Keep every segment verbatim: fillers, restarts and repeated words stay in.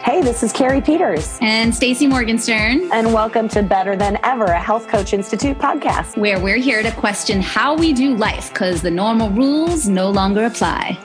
Hey, this is Carrie Peters. And Stacey Morgenstern. And welcome to Better Than Ever, a Health Coach Institute podcast. Where we're here to question how we do life because the normal rules no longer apply.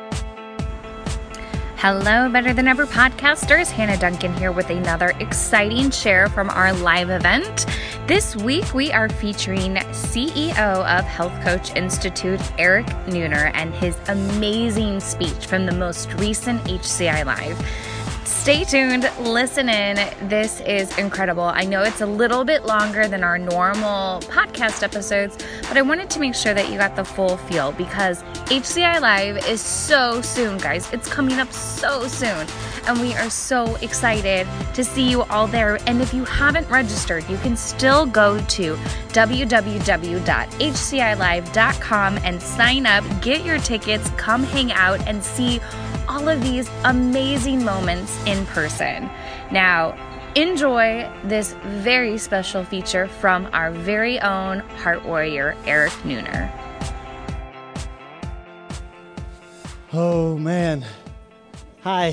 Hello, Better Than Ever podcasters. Hannah Duncan here with another exciting share from our live event. This week, we are featuring C E O of Health Coach Institute, Eric Neuner, and his amazing speech from the most recent H C I Live. Stay tuned, listen in. This is incredible. I know it's a little bit longer than our normal podcast episodes, but I wanted to make sure that you got the full feel because H C I Live is so soon, guys. It's coming up so soon, and we are so excited to see you all there. And if you haven't registered, you can still go to w w w dot h c i live dot com and sign up, get your tickets, come hang out, and see all of these amazing moments in person. Now, enjoy this very special feature from our very own heart warrior, Eric Neuner. Oh, man. Hi.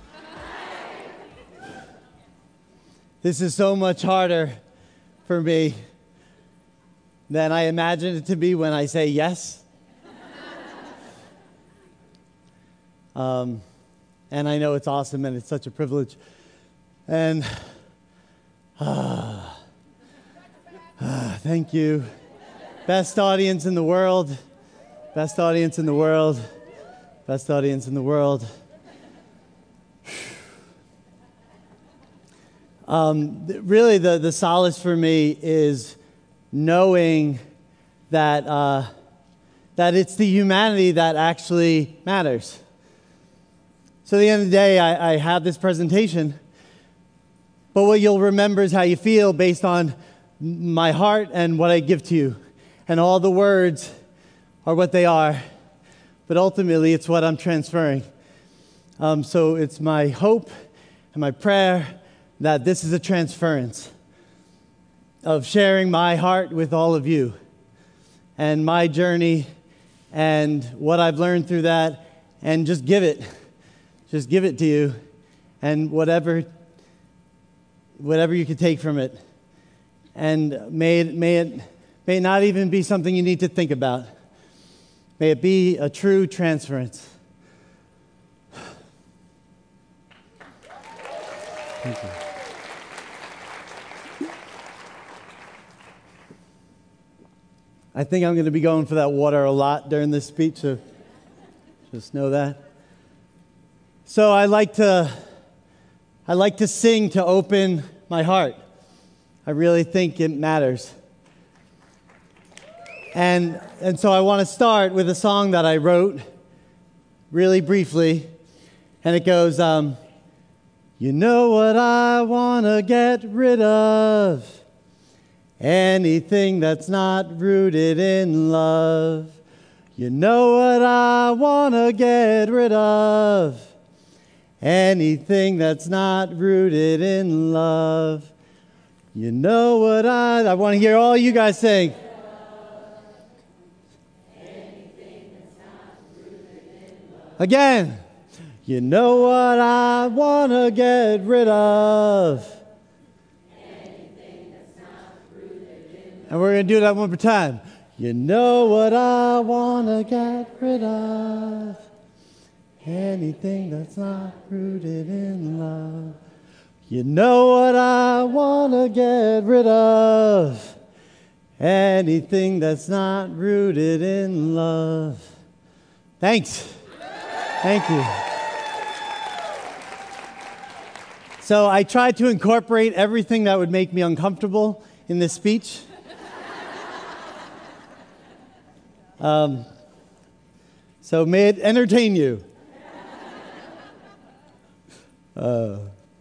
This is so much harder for me than I imagine it to be when I say yes. Um, and I know it's awesome and it's such a privilege. And uh, uh, thank you. Best audience in the world. Best audience in the world. Best audience in the world. Um, really, the, the solace for me is knowing that uh, that it's the humanity that actually matters. So at the end of the day, I, I have this presentation, but what you'll remember is how you feel based on my heart and what I give to you. And all the words are what they are, but ultimately it's what I'm transferring. Um, so it's my hope and my prayer that this is a transference of sharing my heart with all of you and my journey and what I've learned through that, and just give it. Just give it to you, and whatever whatever you can take from it. And may it, may it, may it not even be something you need to think about. May it be a true transference. Thank you. I think I'm going to be going for that water a lot during this speech, so just know that. So I like to, I like to sing to open my heart. I really think it matters. And, and so I want to start with a song that I wrote really briefly. And it goes, um, you know what I want to get rid of? Anything that's not rooted in love. You know what I want to get rid of? Anything that's not rooted in love. You know what I... I want to hear all you guys sing. Anything that's not rooted in love. Again. You know what I want to get rid of. Anything that's not rooted in love. And we're going to do that one more time. You know what I want to get rid of. Anything that's not rooted in love. You know what I want to get rid of. Anything that's not rooted in love. Thanks. Thank you. So I tried to incorporate everything that would make me uncomfortable in this speech. Um, so may it entertain you. Uh,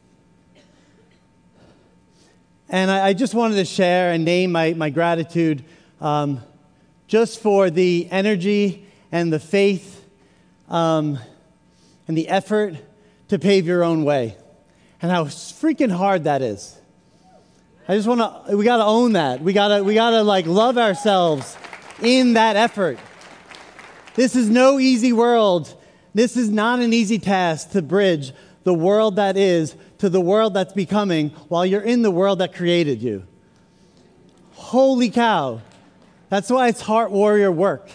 and I, I just wanted to share and name my, my gratitude um, just for the energy and the faith um, and the effort to pave your own way, and how freaking hard that is. I just want to, we got to own that. We got to, we got to like love ourselves in that effort. This is no easy world. This is not an easy task to bridge the world that is to the world that's becoming while you're in the world that created you. Holy cow. That's why it's heart warrior work.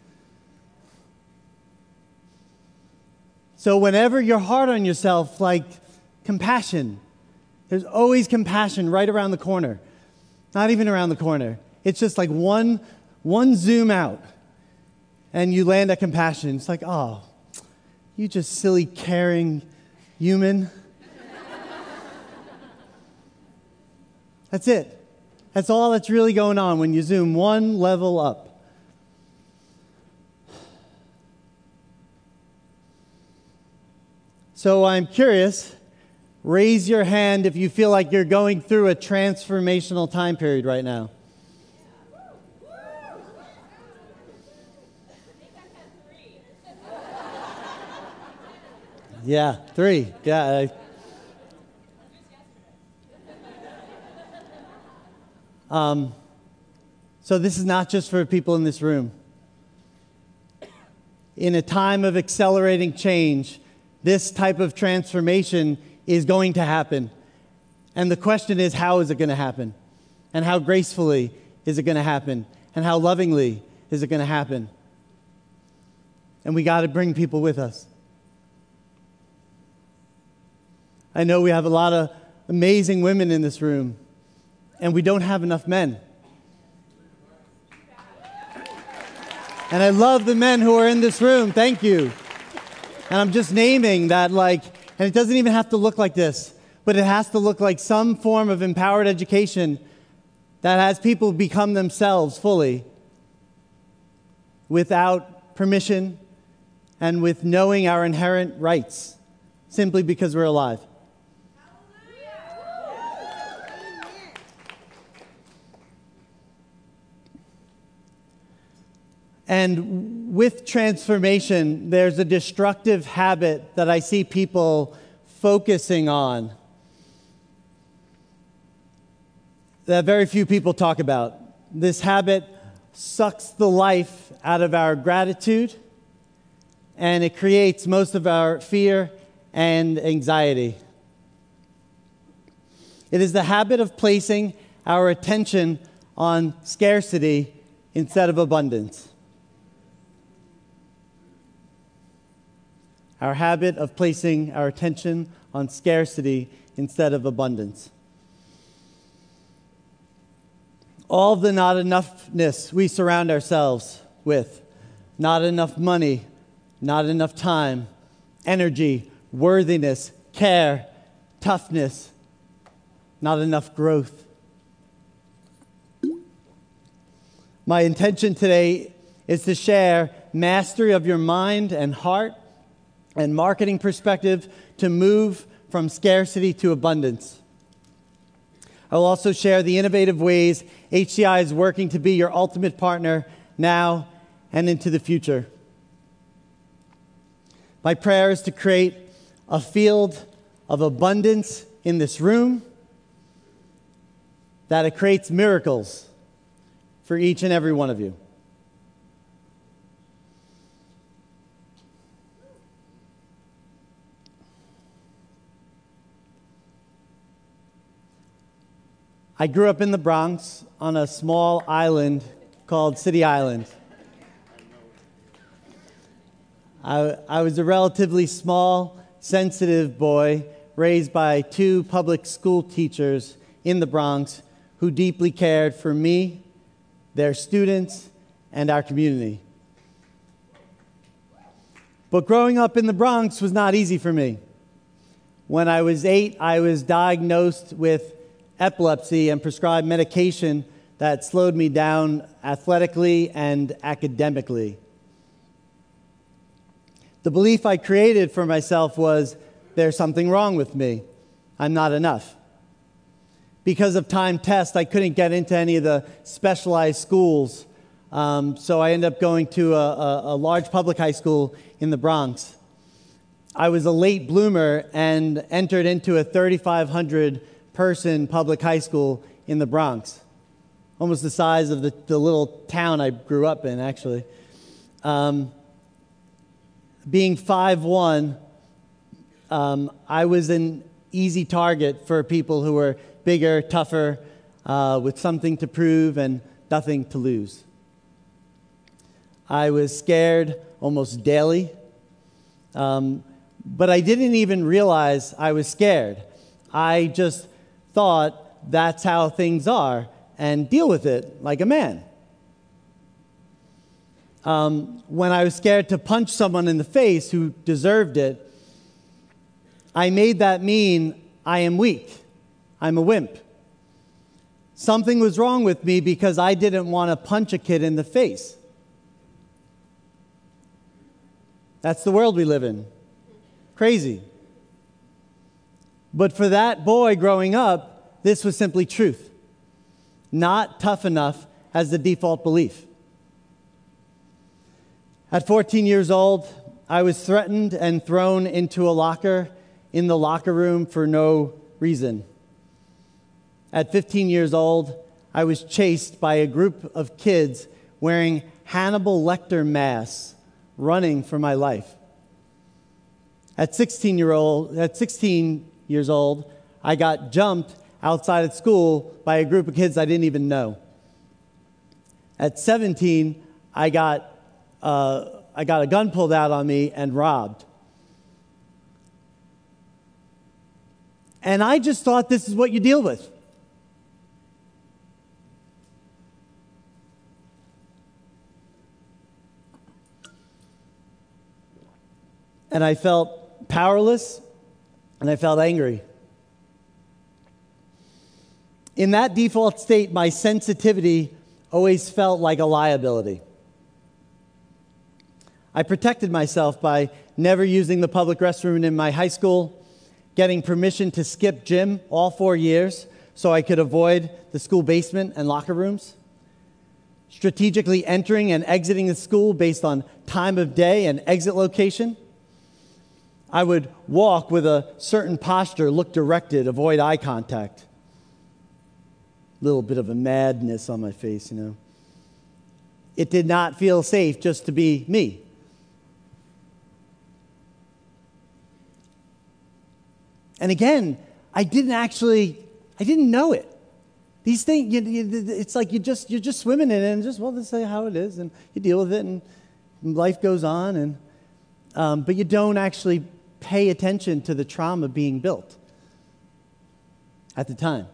So whenever you're hard on yourself, like compassion, there's always compassion right around the corner. Not even around the corner. It's just like one, one zoom out, and you land at compassion. It's like, oh, you just silly, caring human. That's it. That's all that's really going on when you zoom one level up. So I'm curious, raise your hand if you feel like you're going through a transformational time period right now. Yeah, three. Yeah. I, um, so this is not just for people in this room. In a time of accelerating change, this type of transformation is going to happen. And the question is, how is it going to happen? And how gracefully is it going to happen? And how lovingly is it going to happen? And we got to bring people with us. I know we have a lot of amazing women in this room, and we don't have enough men. And I love the men who are in this room. Thank you. And I'm just naming that, like, and it doesn't even have to look like this, but it has to look like some form of empowered education that has people become themselves fully without permission and with knowing our inherent rights, simply because we're alive. And with transformation, there's a destructive habit that I see people focusing on that very few people talk about. This habit sucks the life out of our gratitude, and it creates most of our fear and anxiety. It is the habit of placing our attention on scarcity instead of abundance. Our habit of placing our attention on scarcity instead of abundance. All the not enoughness we surround ourselves with, not enough money, not enough time, energy, worthiness, care, toughness, not enough growth. My intention today is to share mastery of your mind and heart and marketing perspective to move from scarcity to abundance. I will also share the innovative ways H C I is working to be your ultimate partner now and into the future. My prayer is to create a field of abundance in this room, that it creates miracles for each and every one of you. I grew up in the Bronx on a small island called City Island. I, I was a relatively small, sensitive boy raised by two public school teachers in the Bronx who deeply cared for me, their students, and our community. But growing up in the Bronx was not easy for me. When I was eight, I was diagnosed with epilepsy and prescribed medication that slowed me down athletically and academically. The belief I created for myself was, there's something wrong with me. I'm not enough. Because of time tests, I couldn't get into any of the specialized schools, um, so I ended up going to a, a, a large public high school in the Bronx. I was a late bloomer and entered into a thirty-five hundred person public high school in the Bronx, almost the size of the, the little town I grew up in, actually. Um, being five one, um, I was an easy target for people who were bigger, tougher, uh, with something to prove and nothing to lose. I was scared almost daily, um, but I didn't even realize I was scared. I just thought that's how things are and deal with it like a man. Um, when I was scared to punch someone in the face who deserved it, I made that mean I am weak. I'm a wimp. Something was wrong with me because I didn't want to punch a kid in the face. That's the world we live in. Crazy. But for that boy growing up, this was simply truth. Not tough enough as the default belief. At fourteen years old, I was threatened and thrown into a locker in the locker room for no reason. At fifteen years old, I was chased by a group of kids wearing Hannibal Lecter masks, running for my life. At sixteen year old, at sixteen years old, I got jumped outside of school by a group of kids I didn't even know. At seventeen, I got uh, I got a gun pulled out on me and robbed. And I just thought this is what you deal with. And I felt powerless, and I felt angry. In that default state, my sensitivity always felt like a liability. I protected myself by never using the public restroom in my high school, getting permission to skip gym all four years so I could avoid the school basement and locker rooms, strategically entering and exiting the school based on time of day and exit location. I would walk with a certain posture, look directed, avoid eye contact. A little bit of a madness on my face, you know. It did not feel safe just to be me. And again, I didn't actually, I didn't know it. These things, you, you, it's like you just, you're just swimming in it and just, well, this is how it is, and you deal with it, and life goes on, and um, but you don't actually pay attention to the trauma being built at the time.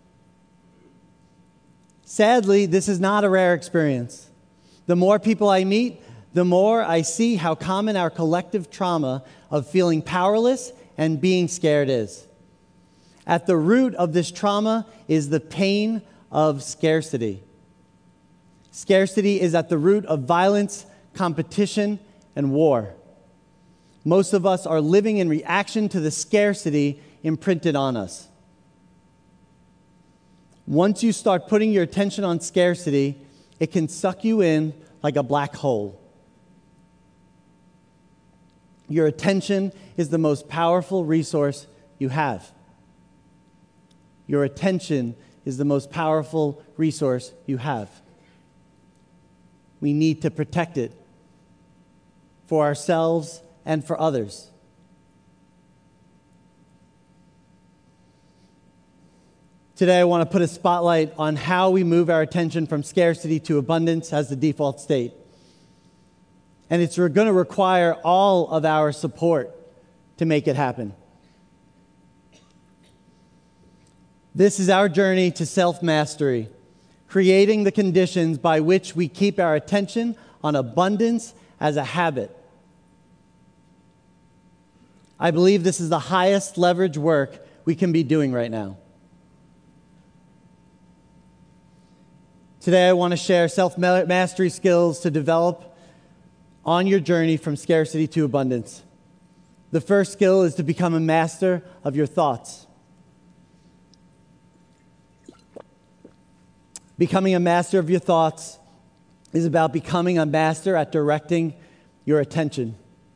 Sadly, this is not a rare experience. The more people I meet, the more I see how common our collective trauma of feeling powerless and being scared is. At the root of this trauma is the pain of scarcity. Scarcity is at the root of violence, competition, and war. Most of us are living in reaction to the scarcity imprinted on us. Once you start putting your attention on scarcity, it can suck you in like a black hole. Your attention is the most powerful resource you have. Your attention is the most powerful resource you have. We need to protect it for ourselves and for others. Today, I want to put a spotlight on how we move our attention from scarcity to abundance as the default state. And it's going to require all of our support to make it happen. This is our journey to self-mastery, creating the conditions by which we keep our attention on abundance as a habit. I believe this is the highest leverage work we can be doing right now. Today, I want to share self-mastery skills to develop on your journey from scarcity to abundance. The first skill is to become a master of your thoughts. Becoming a master of your thoughts is about becoming a master at directing your attention.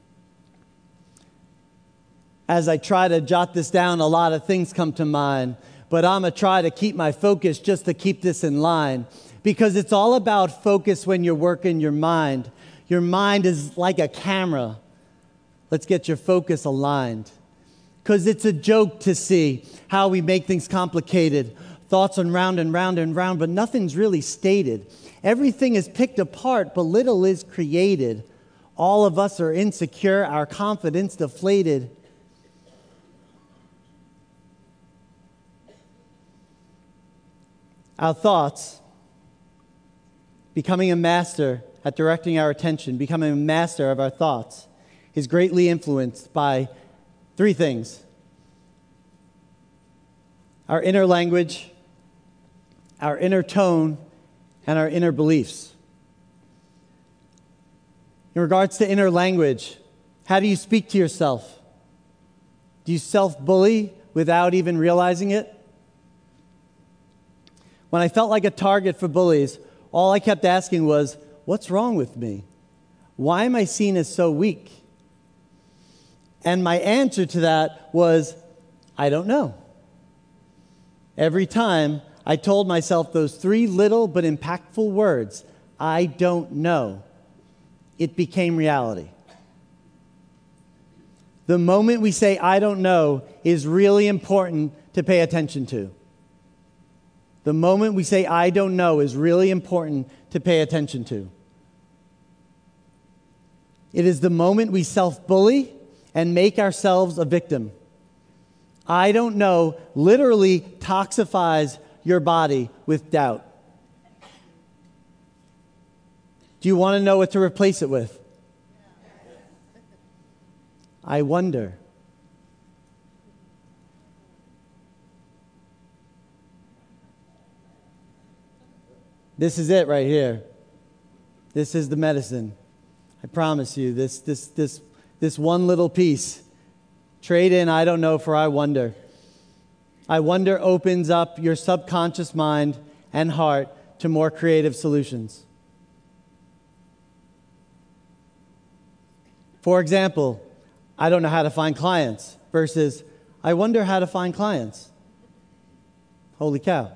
As I try to jot this down, a lot of things come to mind, but I'm going to try to keep my focus just to keep this in line, because it's all about focus when you're working your mind. Your mind is like a camera. Let's get your focus aligned. because it's a joke to see how we make things complicated. Thoughts on round and round and round, but nothing's really stated. Everything is picked apart, but little is created. All of us are insecure, our confidence deflated. Our thoughts, becoming a master at directing our attention, becoming a master of our thoughts, is greatly influenced by three things: our inner language, our inner tone, and our inner beliefs. In regards to inner language, how do you speak to yourself? Do you self-bully without even realizing it? When I felt like a target for bullies, all I kept asking was, what's wrong with me? Why am I seen as so weak? And my answer to that was, I don't know. Every time I told myself those three little but impactful words, I don't know, it became reality. The moment we say, I don't know, is really important to pay attention to. The moment we say, I don't know, is really important to pay attention to. It is the moment we self-bully and make ourselves a victim. I don't know literally toxifies your body with doubt. Do you want to know what to replace it with? I wonder. This is it right here. This is the medicine. I promise you, this this this this one little piece. Trade in I don't know for I wonder. I wonder opens up your subconscious mind and heart to more creative solutions. For example, I don't know how to find clients versus I wonder how to find clients. Holy cow.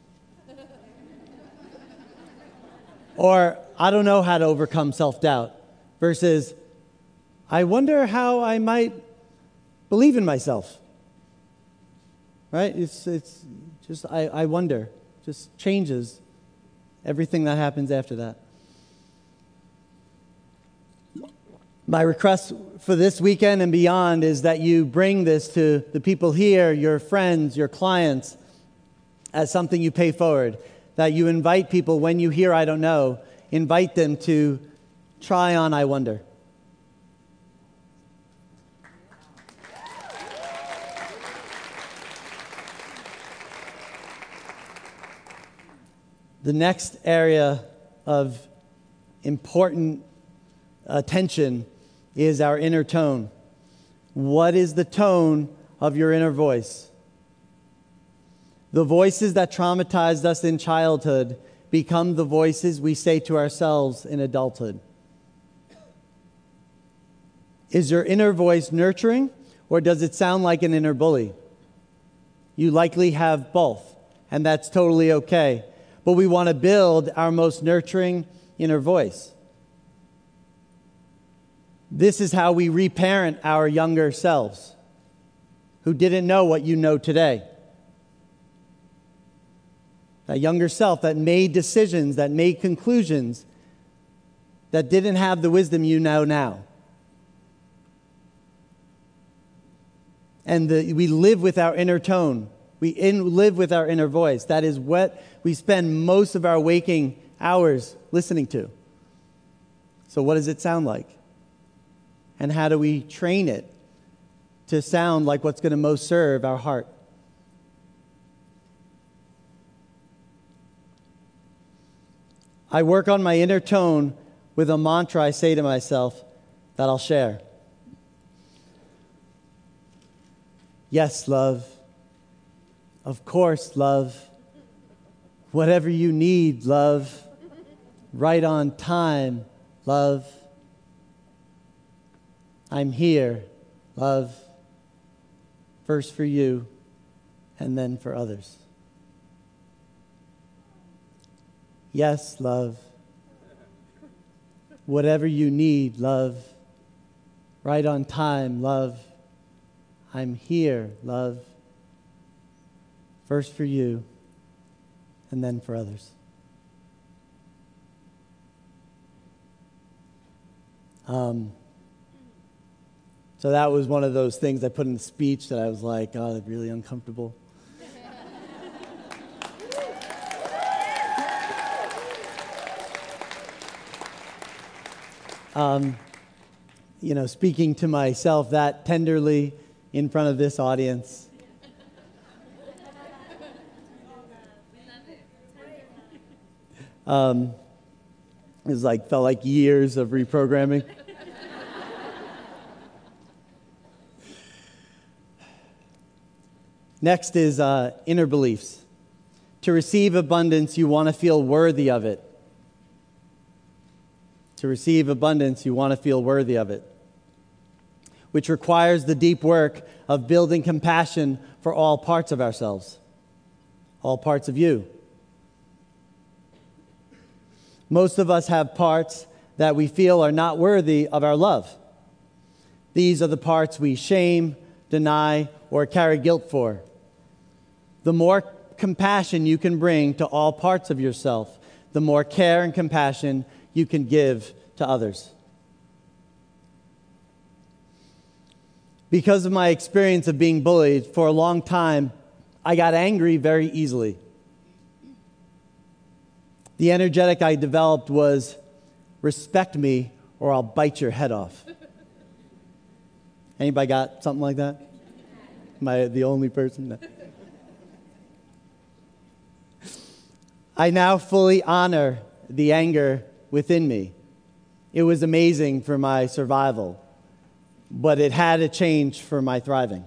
Or, I don't know how to overcome self-doubt, versus, I wonder how I might believe in myself. Right? It's it's just, I, I wonder. Just changes everything that happens after that. My request for this weekend and beyond is that you bring this to the people here, your friends, your clients, as something you pay forward. That you invite people, when you hear I don't know, invite them to try on I wonder. The next area of important attention is our inner tone. What is the tone of your inner voice? The voices that traumatized us in childhood become the voices we say to ourselves in adulthood. Is your inner voice nurturing, or does it sound like an inner bully? You likely have both, and that's totally okay. But we want to build our most nurturing inner voice. This is how we reparent our younger selves who didn't know what you know today. That younger self that made decisions, that made conclusions, that didn't have the wisdom you know now. And the, we live with our inner tone. We in, live with our inner voice. That is what we spend most of our waking hours listening to. So what does it sound like? And how do we train it to sound like what's going to most serve our heart? I work on my inner tone with a mantra I say to myself that I'll share. Yes, love. Of course, love. Whatever you need, love. Right on time, love. I'm here, love. First for you, and then for others. Yes, love. Whatever you need, love. Right on time, love. I'm here, love. First for you, and then for others. Um, so that was one of those things I put in the speech that I was like, oh, that's really uncomfortable. um, you know, speaking to myself that tenderly in front of this audience. Um, it was like, felt like years of reprogramming. Next is uh, inner beliefs. To receive abundance, you want to feel worthy of it. To receive abundance, you want to feel worthy of it, which requires the deep work of building compassion for all parts of ourselves, all parts of you. Most of us have parts that we feel are not worthy of our love. These are the parts we shame, deny, or carry guilt for. The more compassion you can bring to all parts of yourself, the more care and compassion you can give to others. Because of my experience of being bullied for a long time, I got angry very easily. The energetic I developed was, respect me or I'll bite your head off. Anybody got something like that? Am I the only person? No. I now fully honor the anger within me. It was amazing for my survival, but it had to change for my thriving.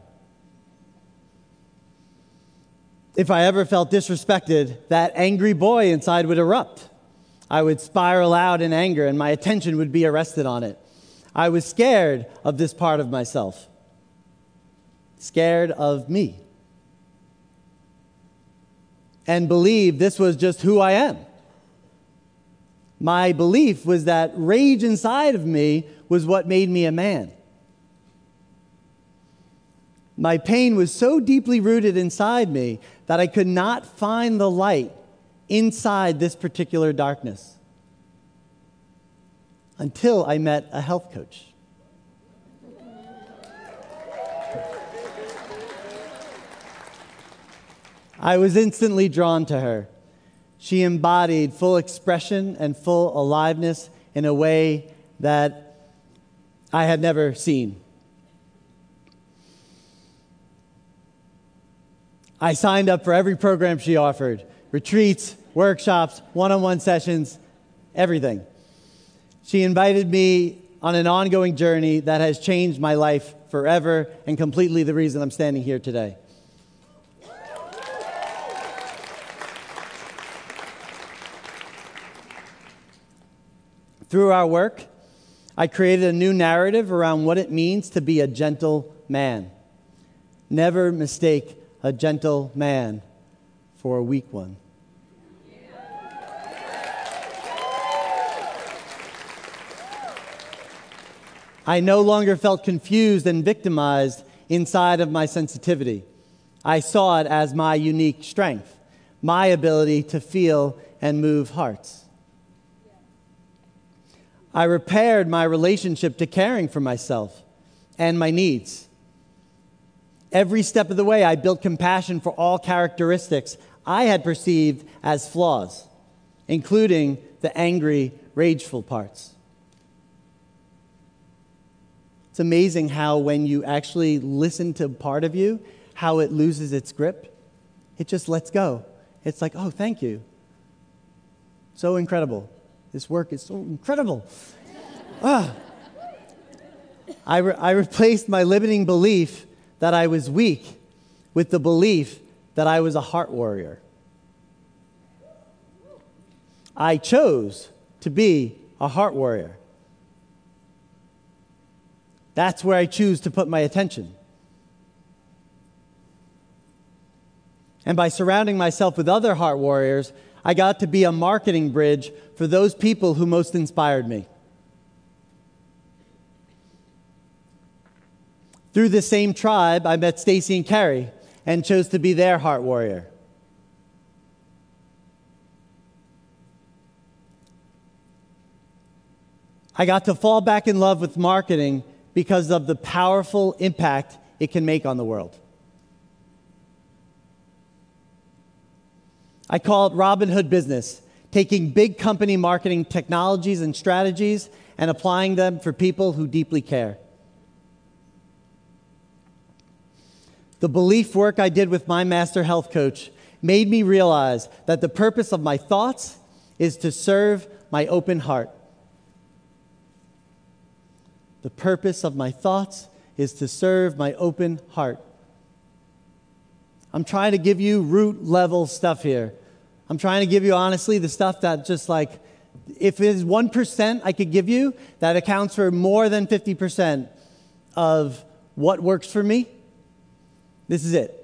If I ever felt disrespected, that angry boy inside would erupt. I would spiral out in anger and my attention would be arrested on it. I was scared of this part of myself. Scared of me. And believed this was just who I am. My belief was that rage inside of me was what made me a man. My pain was so deeply rooted inside me that I could not find the light inside this particular darkness until I met a health coach. I was instantly drawn to her. She embodied full expression and full aliveness in a way that I had never seen. I signed up for every program she offered. Retreats, workshops, one-on-one sessions, everything. She invited me on an ongoing journey that has changed my life forever and completely the reason I'm standing here today. Through our work, I created a new narrative around what it means to be a gentle man. Never mistake a gentle man for a weak one. I no longer felt confused and victimized inside of my sensitivity. I saw it as my unique strength, my ability to feel and move hearts. I repaired my relationship to caring for myself and my needs. Every step of the way, I built compassion for all characteristics I had perceived as flaws, including the angry, rageful parts. It's amazing how when you actually listen to part of you, how it loses its grip. It just lets go. It's like, oh, thank you. So incredible. This work is so incredible. ah. I, re- I replaced my limiting belief that I was weak with the belief that I was a heart warrior. I chose to be a heart warrior. That's where I choose to put my attention. And by surrounding myself with other heart warriors, I got to be a marketing bridge for those people who most inspired me. Through the same tribe, I met Stacy and Carrie and chose to be their heart warrior. I got to fall back in love with marketing because of the powerful impact it can make on the world. I call it Robin Hood business, taking big company marketing technologies and strategies and applying them for people who deeply care. The belief work I did with my master health coach made me realize that the purpose of my thoughts is to serve my open heart. The purpose of my thoughts is to serve my open heart. I'm trying to give you root level stuff here. I'm trying to give you, honestly, the stuff that just like, if it's one percent I could give you, that accounts for more than fifty percent of what works for me. This is it.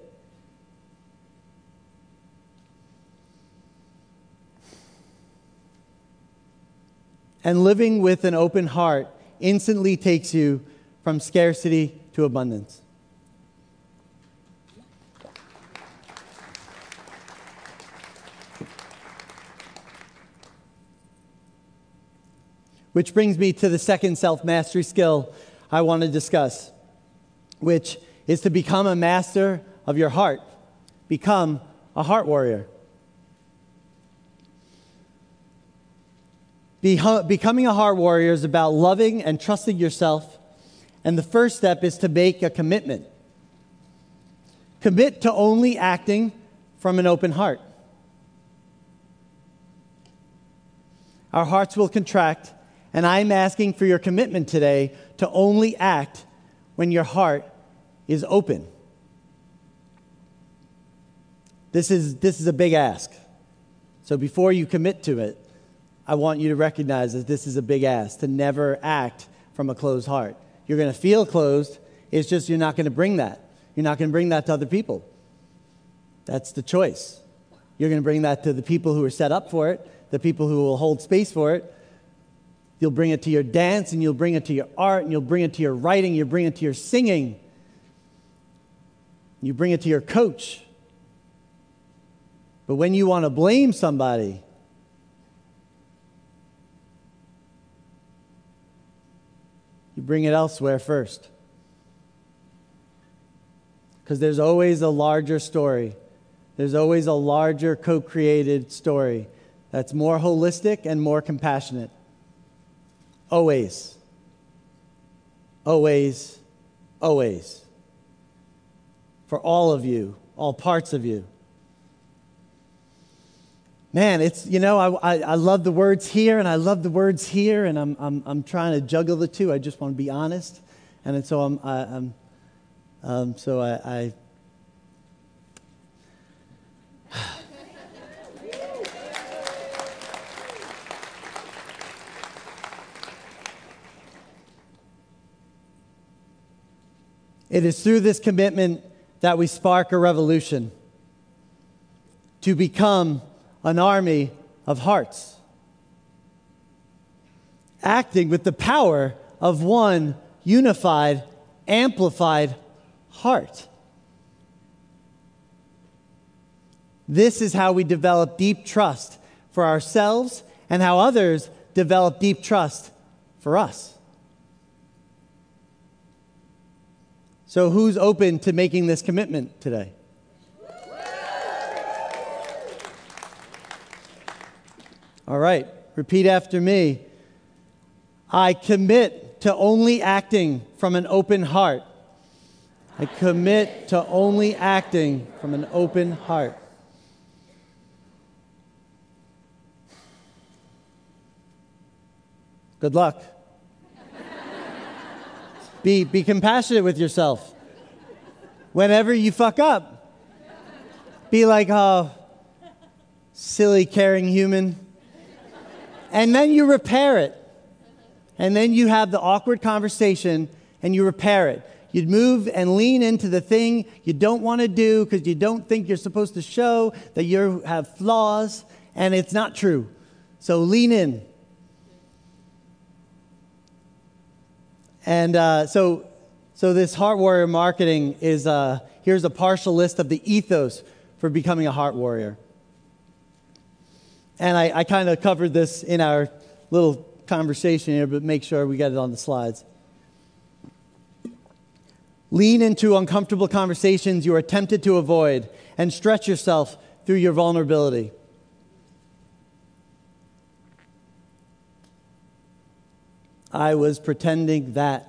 And living with an open heart instantly takes you from scarcity to abundance. Which brings me to the second self-mastery skill I want to discuss, which is to become a master of your heart. Become a heart warrior. Beho- becoming a heart warrior is about loving and trusting yourself, and the first step is to make a commitment. Commit to only acting from an open heart. Our hearts will contract, and I'm asking for your commitment today to only act when your heart is open. This is, this is a big ask. So before you commit to it, I want you to recognize that this is a big ask, to never act from a closed heart. You're going to feel closed. It's just you're not going to bring that. You're not going to bring that to other people. That's the choice. You're going to bring that to the people who are set up for it, the people who will hold space for it. You'll bring it to your dance, and you'll bring it to your art, and you'll bring it to your writing, you'll bring it to your singing. You bring it to your coach. But when you want to blame somebody, you bring it elsewhere first. Because there's always a larger story. There's always a larger co-created story that's more holistic and more compassionate. Always. Always. Always. For all of you, all parts of you. Man, it's, you know, I, I, I love the words here and I love the words here, and I'm I'm I'm trying to juggle the two. I just want to be honest, and so I'm I, I'm um, so I. I It is through this commitment that we spark a revolution to become an army of hearts, acting with the power of one unified, amplified heart. This is how we develop deep trust for ourselves and how others develop deep trust for us. So who's open to making this commitment today? All right, repeat after me. I commit to only acting from an open heart. I commit to only acting from an open heart. Good luck. Be, be compassionate with yourself. Whenever you fuck up, be like, oh, silly, caring human. And then you repair it. And then you have the awkward conversation and you repair it. You'd move and lean into the thing you don't want to do because you don't think you're supposed to show that you have flaws, and it's not true. So lean in. And uh, so So this Heart Warrior marketing is, uh, here's a partial list of the ethos for becoming a Heart Warrior. And I, I kind of covered this in our little conversation here, but make sure we get it on the slides. Lean into uncomfortable conversations you are tempted to avoid and stretch yourself through your vulnerability. I was pretending that.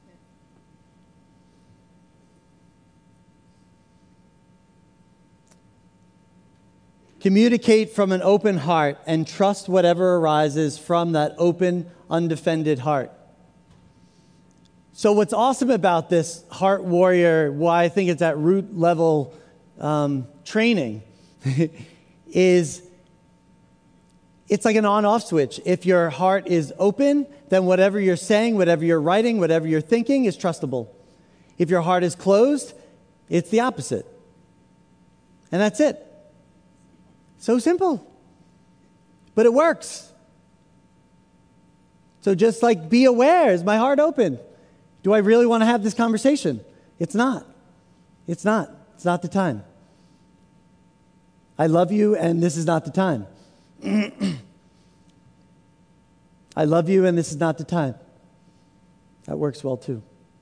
Communicate from an open heart and trust whatever arises from that open, undefended heart. So what's awesome about this Heart Warrior, why I think it's at root level um, training, is it's like an on-off switch. If your heart is open, then whatever you're saying, whatever you're writing, whatever you're thinking is trustable. If your heart is closed, it's the opposite. And that's it. So simple. But it works. So just like be aware, is my heart open? Do I really want to have this conversation? It's not. It's not. It's not the time. I love you, and this is not the time. I love you, and this is not the time. That works well, too.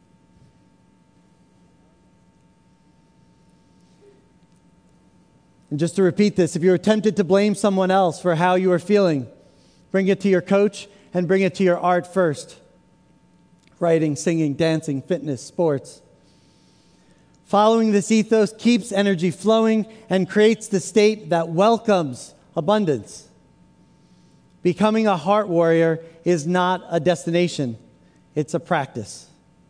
And just to repeat this, if you're tempted to blame someone else for how you are feeling, bring it to your coach and bring it to your art first. Writing, singing, dancing, fitness, sports. Following this ethos keeps energy flowing and creates the state that welcomes abundance. Becoming a Heart Warrior is not a destination, it's a practice.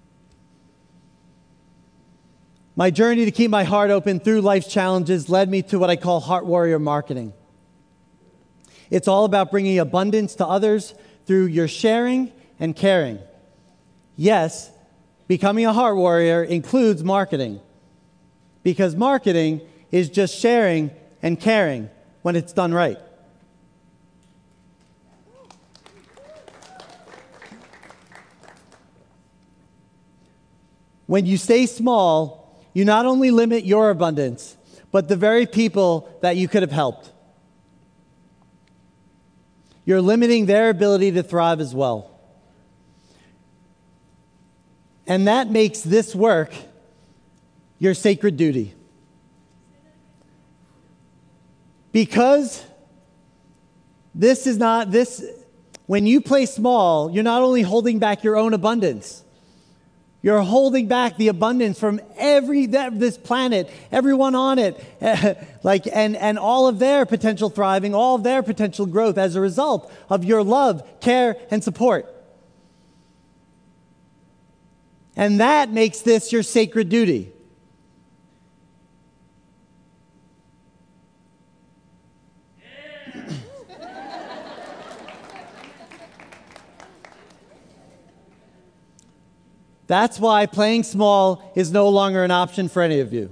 My journey to keep my heart open through life's challenges led me to what I call Heart Warrior marketing. It's all about bringing abundance to others through your sharing and caring. Yes, becoming a Heart Warrior includes marketing, because marketing is just sharing and caring when it's done right. When you stay small, you not only limit your abundance, but the very people that you could have helped. You're limiting their ability to thrive as well. And that makes this work your sacred duty. Because this is not, this, when you play small, you're not only holding back your own abundance, you're holding back the abundance from every that, this planet, everyone on it, like and, and all of their potential thriving, all of their potential growth as a result of your love, care, and support. And that makes this your sacred duty. That's why playing small is no longer an option for any of you.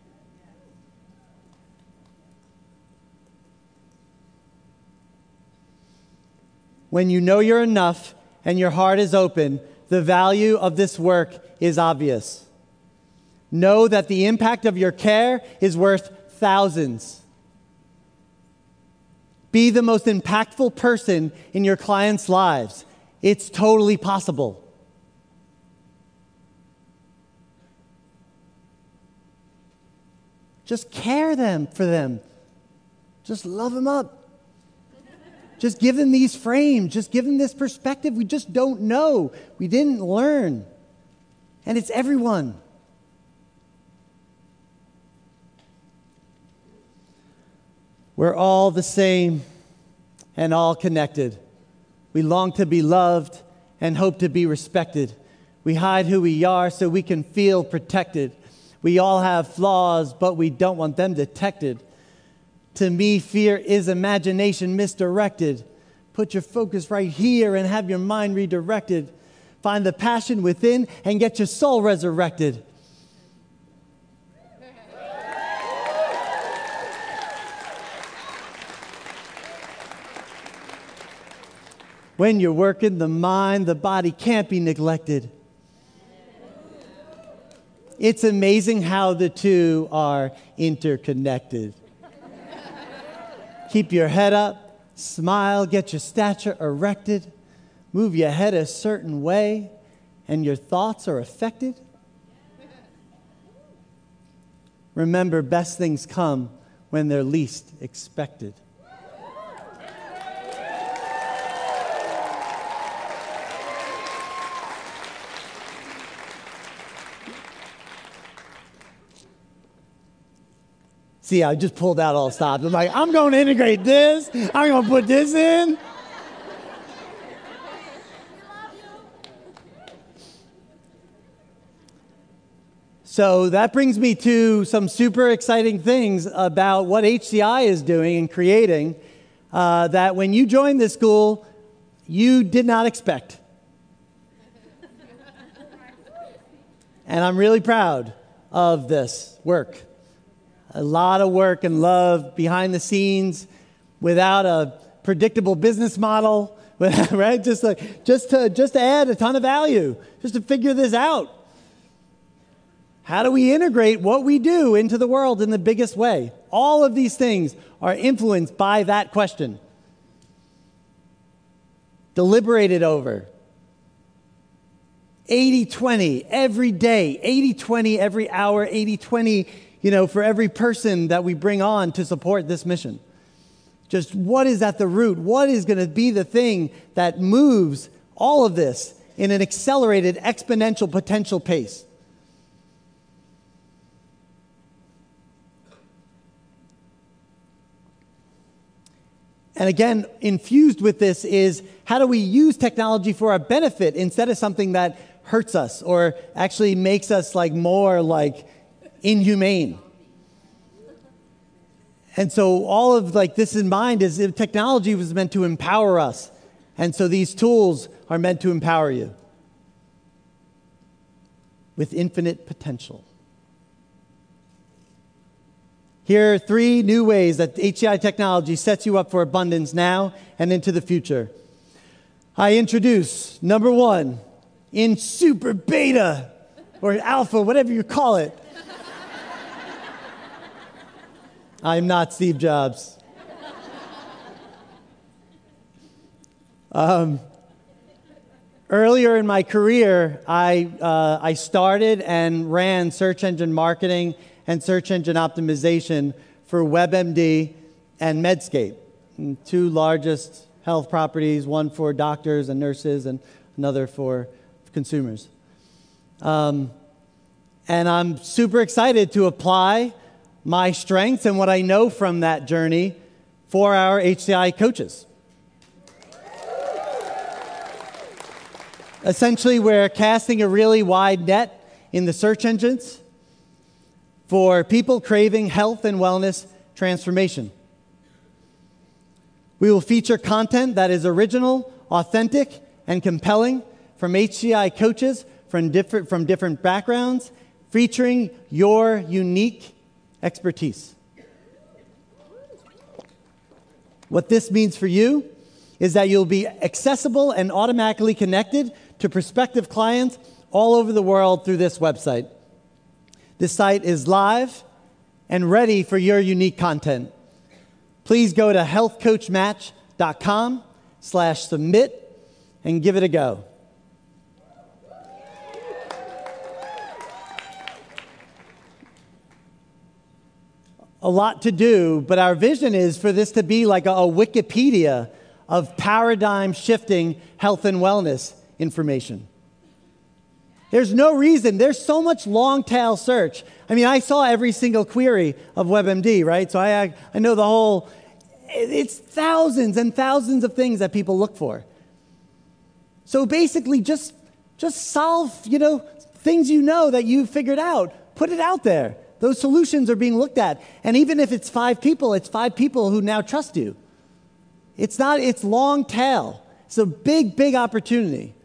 When you know you're enough and your heart is open, the value of this work is obvious. Know that the impact of your care is worth thousands. Be the most impactful person in your clients' lives. It's totally possible. Just care them for them. Just love them up. Just give them these frames. Just give them this perspective. We just don't know. We didn't learn. And it's everyone. We're all the same and all connected. We long to be loved and hope to be respected. We hide who we are so we can feel protected. We all have flaws, but we don't want them detected. To me, fear is imagination misdirected. Put your focus right here and have your mind redirected. Find the passion within and get your soul resurrected. When you're working the mind, the body can't be neglected. It's amazing how the two are interconnected. Keep your head up, smile, get your stature erected, move your head a certain way, and your thoughts are affected. Remember, best things come when they're least expected. See, I just pulled out all stops. I'm like, I'm going to integrate this. I'm going to put this in. So that brings me to some super exciting things about what H C I is doing and creating uh, that when you joined this school, you did not expect. And I'm really proud of this work. A lot of work and love behind the scenes without a predictable business model, right? Just like, just to, just to add a ton of value, just to figure this out. How do we integrate what we do into the world in the biggest way? All of these things are influenced by that question. Deliberated over. eighty twenty every day, eighty twenty every hour, eighty twenty, you know, for every person that we bring on to support this mission. Just what is at the root? What is going to be the thing that moves all of this in an accelerated, exponential, potential pace? And again, infused with this is how do we use technology for our benefit instead of something that hurts us or actually makes us like more like inhumane. And so all of like this in mind is if technology was meant to empower us. And so these tools are meant to empower you with infinite potential. Here are three new ways that H C I technology sets you up for abundance now and into the future. I introduce, number one, in super beta or alpha, whatever you call it. I'm not Steve Jobs. Um, earlier in my career, I, uh, I started and ran search engine marketing and search engine optimization for WebMD and Medscape, two largest health properties, one for doctors and nurses and another for consumers. Um, and I'm super excited to apply my strengths and what I know from that journey for our H C I coaches. Essentially, we're casting a really wide net in the search engines for people craving health and wellness transformation. We will feature content that is original, authentic, and compelling from H C I coaches from different, from different backgrounds, featuring your unique expertise. What this means for you is that you'll be accessible and automatically connected to prospective clients all over the world through this website. This site is live and ready for your unique content. Please go to healthcoachmatch.com slash submit and give it a go. A lot to do, but our vision is for this to be like a, a Wikipedia of paradigm-shifting health and wellness information. There's no reason. There's so much long-tail search. I mean, I saw every single query of WebMD, right? So I, I know the whole, it's thousands and thousands of things that people look for. So basically, just, just solve, you know, things you know that you've figured out. Put it out there. Those solutions are being looked at. And even if it's five people, it's five people who now trust you. It's not, it's long tail. It's a big, big opportunity.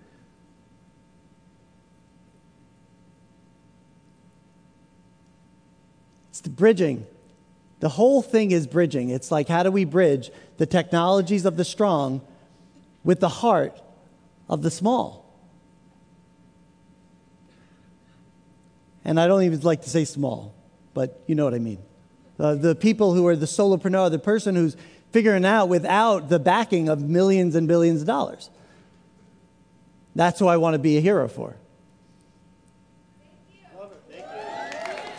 It's the bridging. The whole thing is bridging. It's like, how do we bridge the technologies of the strong with the heart of the small? and I don't even like to say small, but you know what I mean. Uh, the people who are the solopreneur, the person who's figuring out without the backing of millions and billions of dollars. That's who I want to be a hero for. Thank you. Thank you.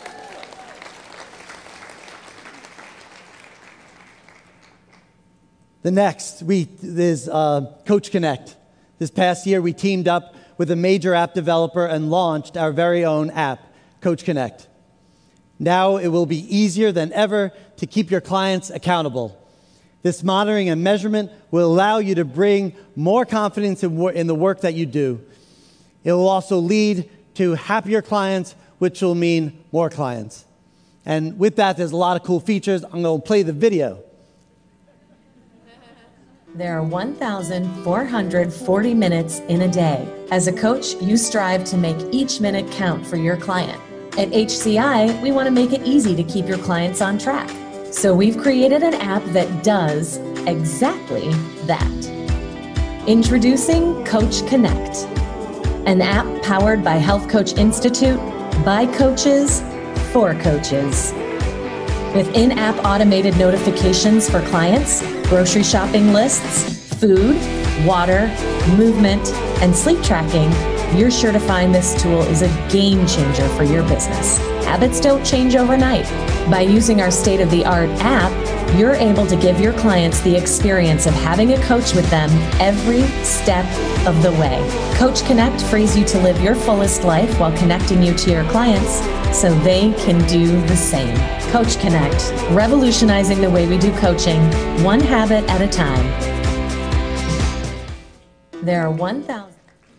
The next we, is uh, Coach Connect. This past year, we teamed up with a major app developer and launched our very own app, Coach Connect. Now it will be easier than ever to keep your clients accountable. This monitoring and measurement will allow you to bring more confidence in, in the work that you do. It will also lead to happier clients, which will mean more clients. And with that, there's a lot of cool features. I'm going to play the video. There are one thousand four hundred forty minutes in a day. As a coach, you strive to make each minute count for your client. At H C I, we want to make it easy to keep your clients on track. So we've created an app that does exactly that. Introducing Coach Connect, an app powered by Health Coach Institute, by coaches, for coaches. With in-app automated notifications for clients, grocery shopping lists, food, water, movement, and sleep tracking, you're sure to find this tool is a game changer for your business. Habits don't change overnight. By using our state-of-the-art app, you're able to give your clients the experience of having a coach with them every step of the way. Coach Connect frees you to live your fullest life while connecting you to your clients so they can do the same. Coach Connect, revolutionizing the way we do coaching, one habit at a time. There are one thousand.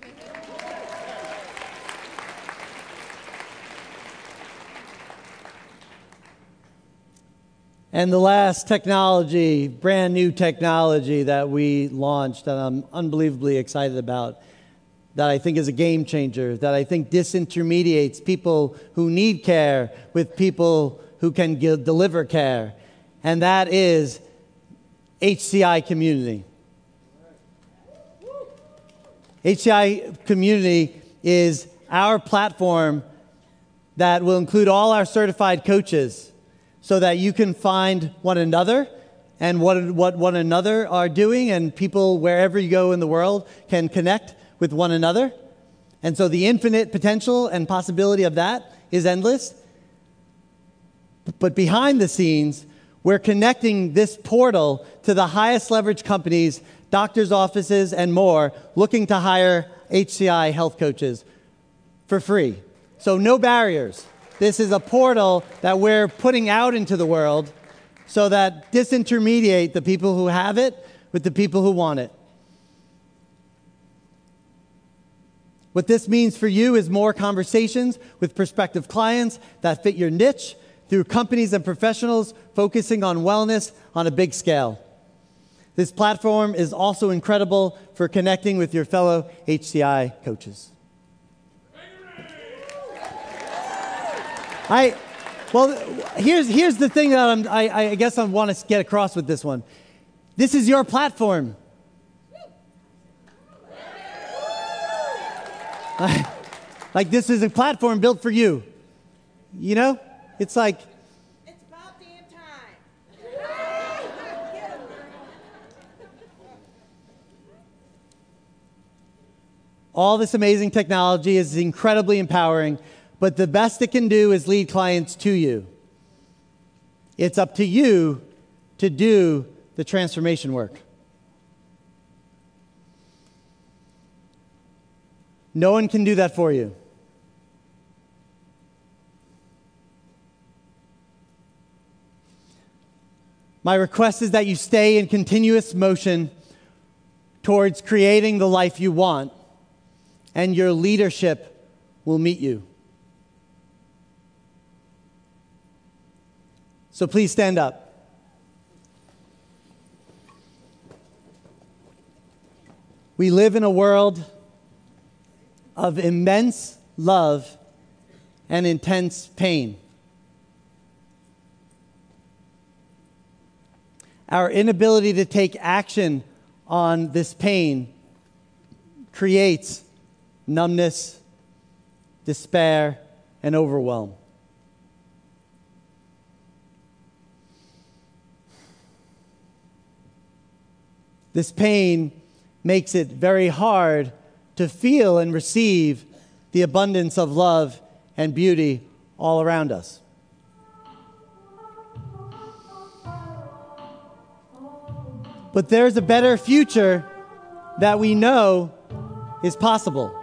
And the last technology, brand new technology that we launched that I'm unbelievably excited about, that I think is a game changer, that I think disintermediates people who need care with people who can give, deliver care, and that is H C I Community. H C I Community is our platform that will include all our certified coaches, so that you can find one another and what, what one another are doing, and people wherever you go in the world can connect with one another. And so the infinite potential and possibility of that is endless. But behind the scenes, we're connecting this portal to the highest leverage companies, doctors' offices, and more, looking to hire H C I health coaches for free. So no barriers. This is a portal that we're putting out into the world so that disintermediate the people who have it with the people who want it. What this means for you is more conversations with prospective clients that fit your niche through companies and professionals focusing on wellness on a big scale. This platform is also incredible for connecting with your fellow H C I coaches. I, well, here's, here's the thing that I'm, I, I guess I want to get across with this one. This is your platform. Like, this is a platform built for you. You know? It's like... It's about damn time. All this amazing technology is incredibly empowering, but the best it can do is lead clients to you. It's up to you to do the transformation work. No one can do that for you. My request is that you stay in continuous motion towards creating the life you want, and your leadership will meet you. So please stand up. We live in a world of immense love and intense pain. Our inability to take action on this pain creates numbness, despair, and overwhelm. This pain makes it very hard to feel and receive the abundance of love and beauty all around us. But there's a better future that we know is possible.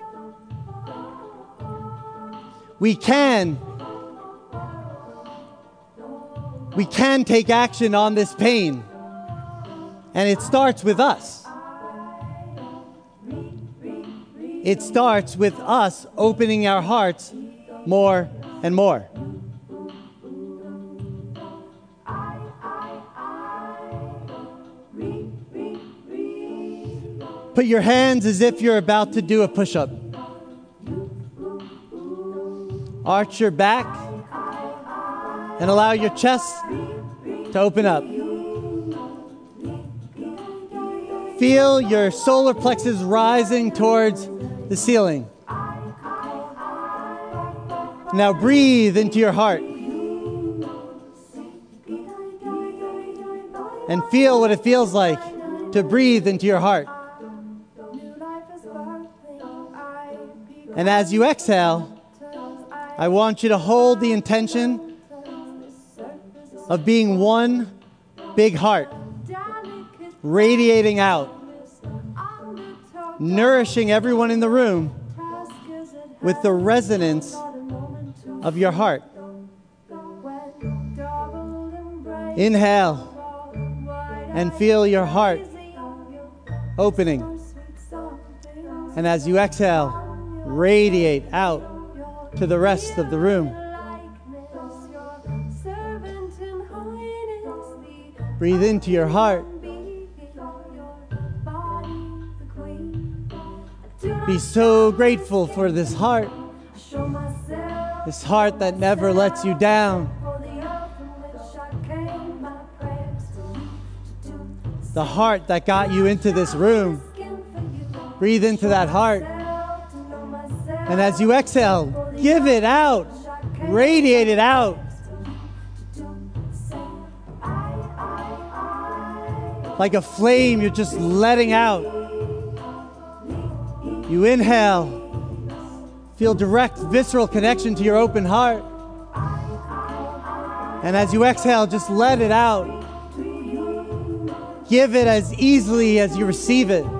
We can, we can take action on this pain, and it starts with us. It starts with us opening our hearts more and more. Put your hands as if you're about to do a push-up. Arch your back and allow your chest to open up. Feel your solar plexus rising towards the ceiling. Now breathe into your heart. And feel what it feels like to breathe into your heart. And as you exhale, I want you to hold the intention of being one big heart, radiating out, nourishing everyone in the room with the resonance of your heart. Inhale and feel your heart opening. And as you exhale, radiate out to the rest of the room. Breathe into your heart. Be so grateful for this heart. This heart that never lets you down. The heart that got you into this room. Breathe into that heart. And as you exhale, give it out. Radiate it out. Like a flame you're just letting out. You inhale. Feel direct visceral connection to your open heart. And as you exhale, just let it out. Give it as easily as you receive it.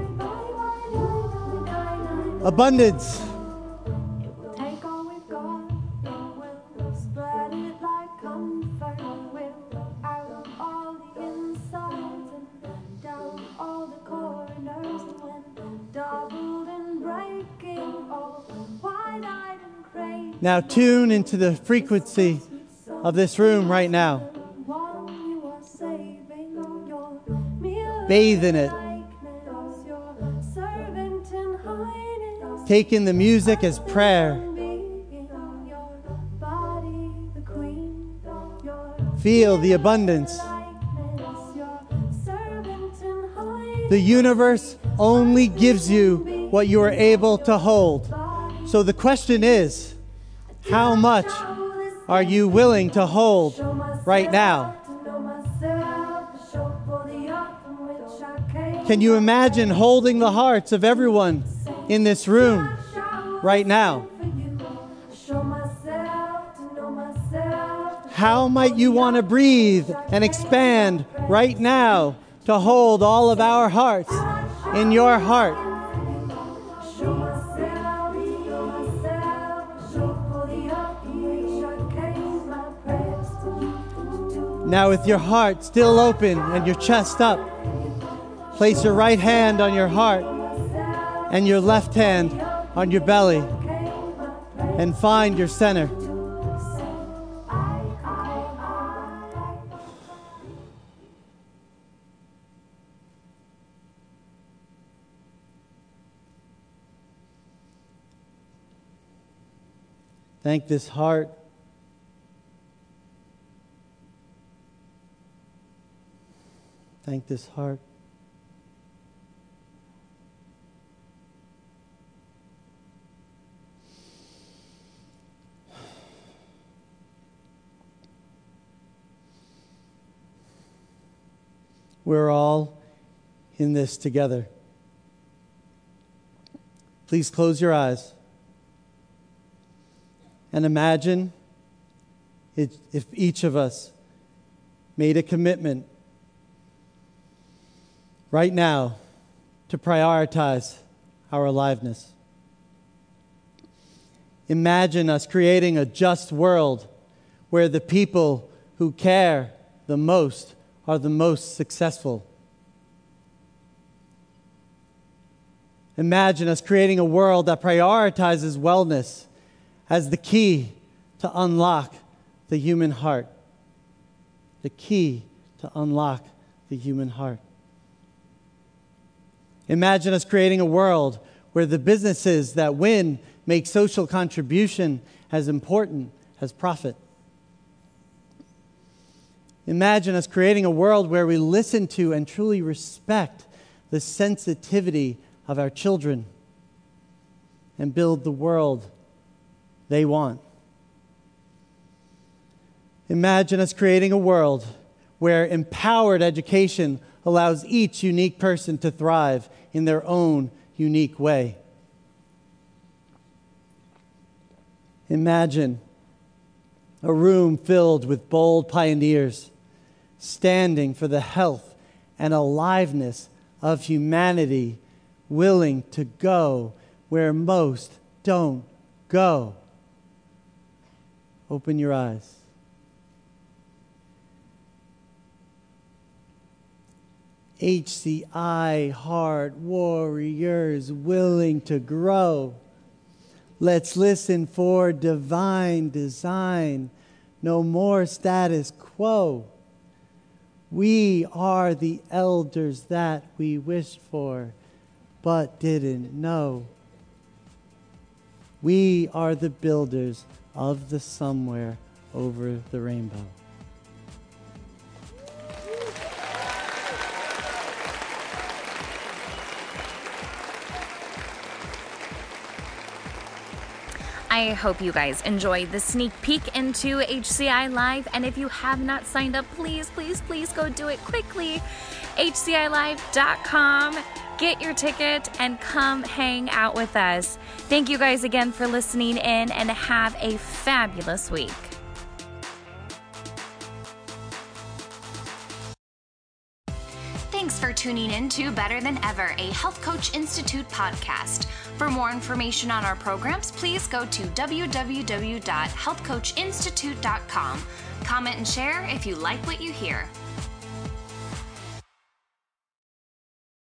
Abundance. Now tune into the frequency of this room right now. Bathe in it. Take in the music as prayer. Feel the abundance. The universe only gives you what you are able to hold. So the question is, how much are you willing to hold right now? Can you imagine holding the hearts of everyone in this room right now? How might you want to breathe and expand right now to hold all of our hearts in your heart? Now with your heart still open and your chest up, place your right hand on your heart and your left hand on your belly and find your center. Thank this heart. Thank this heart. We're all in this together. Please close your eyes and imagine it, if each of us made a commitment right now to prioritize our aliveness. Imagine us creating a just world where the people who care the most are the most successful. Imagine us creating a world that prioritizes wellness as the key to unlock the human heart. The key to unlock the human heart. Imagine us creating a world where the businesses that win make social contribution as important as profit. Imagine us creating a world where we listen to and truly respect the sensitivity of our children and build the world they want. Imagine us creating a world where empowered education allows each unique person to thrive in their own unique way. Imagine a room filled with bold pioneers standing for the health and aliveness of humanity, willing to go where most don't go. Open your eyes. H C I heart warriors willing to grow. Let's listen for divine design. No more status quo. We are the elders that we wished for, but didn't know. We are the builders of the somewhere over the rainbow. I hope you guys enjoyed the sneak peek into H C I Live, and if you have not signed up, please, please, please go do it quickly. H C I live dot com. Get your ticket and come hang out with us. Thank you guys again for listening in, and have a fabulous week. Thanks for tuning in to Better Than Ever, a Health Coach Institute podcast. For more information on our programs, please go to w w w dot health coach institute dot com. Comment and share if you like what you hear.